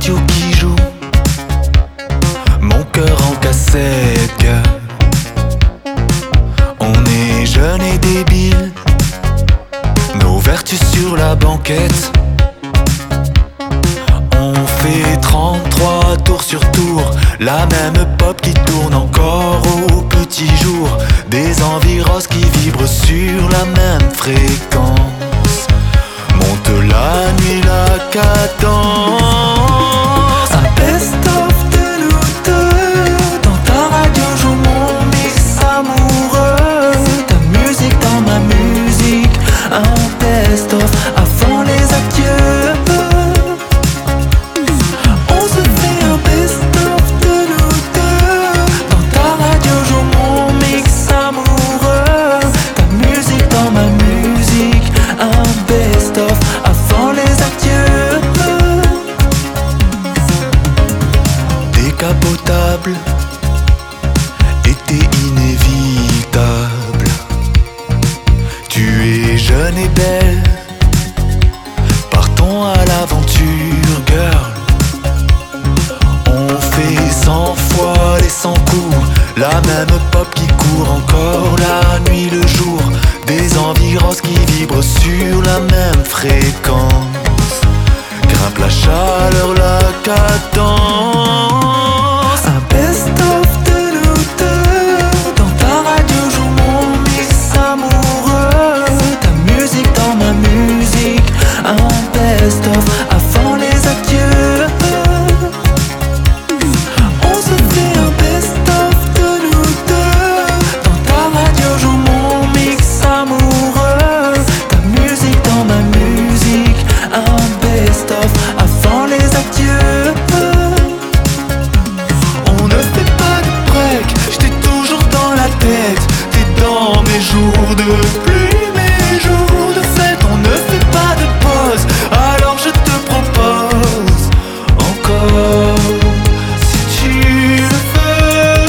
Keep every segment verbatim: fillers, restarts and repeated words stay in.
radio qui joue, mon cœur en cassette, girl. On est jeunes et débiles, nos vertus sur la banquette. On fait trente-trois tours sur tour, la même pop qui tourne encore au petit jour. Des enviros qui vibrent sur la même fréquence. Monte la nuit la cadence. Un best-of de nous deux. Dans ta radio joue mon mix amoureux. Ta musique dans ma musique. Un best-of avant les adieux. On se fait un best-of de nous deux. Dans ta radio joue mon mix amoureux. Ta musique dans ma musique. Un best-of avant les adieux. Décapotable, été inévitable. Tu es jeune et belle, partons à l'aventure, girl. On fait cent fois les cent coups, la même pop qui court encore la nuit le jour. Des enviros qui vibrent sur la même fréquence. Grimpe la chaleur, la cadence. Un best-of de nous deux. Dans ta radio joue mon mix amoureux. Ta musique dans ma musique. Un best-of avant les adieux. On se fait un best-of de nous deux. Dans ta radio joue mon mix amoureux. Ta musique dans ma musique. Un best-of avant les adieux. On ne fait pas de break, j'étais toujours dans la tête. T'es dans mes jours de pluie, mes jours de fête. On ne fait pas de pause, alors je te propose encore, si tu le veux.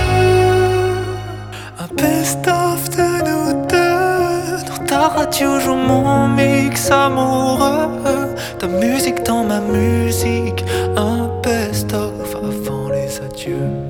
Un best-of de nous deux. Dans ta radio joue mon mix amoureux. Ta musique dans ma musique. Un best-of avant les adieux.